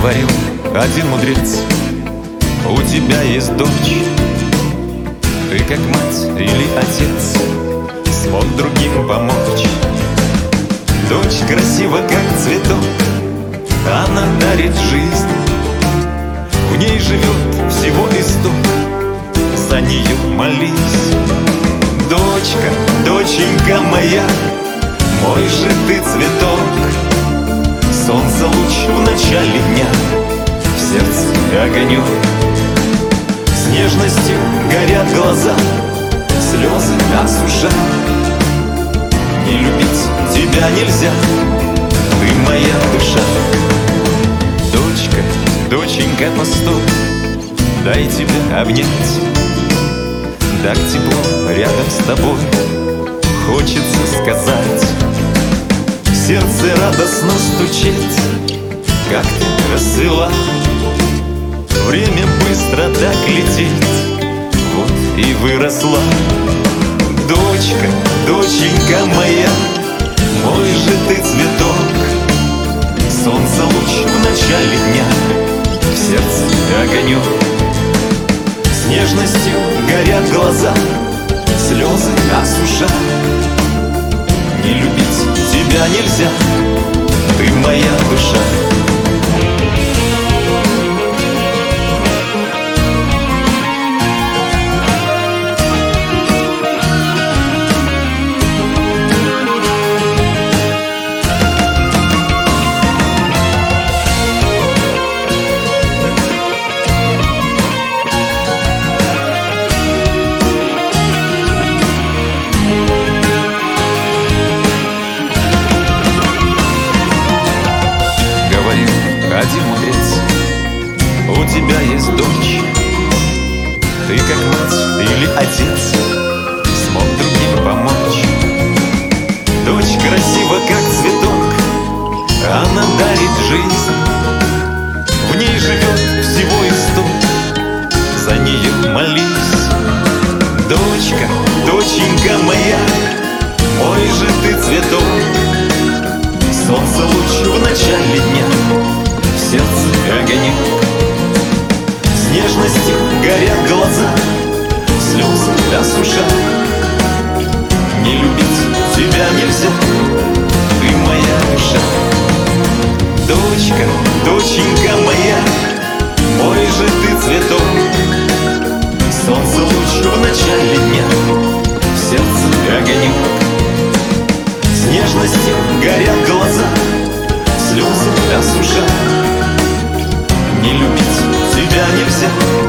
Говорил один мудрец: у тебя есть дочь. Ты как мать или отец смог другим помочь. Дочь красива, как цветок, она дарит жизнь. В ней живет всего исток, за нее молись. Дочка, доченька моя, мой же ты цветок. Солнце луч в начале дня, в сердце огонек. С нежностью горят глаза, слезы осушат. Не любить тебя нельзя, ты моя душа. Дочка, доченька, постой, дай тебя обнять. Так тепло рядом с тобой, хочется сказать. В сердце радостно стучит, как ты расцвела. Время быстро так летит, вот и выросла. Дочка, доченька моя, мой же ты цветок. Солнце луч в начале дня, в сердце огонек. С нежностью горят глаза, слезы осушат. Не любить тебя нельзя, ты моя душа. Один мудрец: у тебя есть дочь. Ты как мать или отец смог другим помочь. Дочь красива, как цветок, она дарит жизнь. В ней живет всего исток, за нее молись. Дочка, доченька моя, мой же ты цветок. Солнце луч в начале дня, в сердце огонек. С нежностью горят глаза, слезы осушат. Не любить тебя нельзя, ты моя душа. Дочка, доченька моя, мой же ты цветок. Солнце луч в начале дня, в сердце огонек. С нежностью горят глаза, слезы осушат. Не любить тебя нельзя,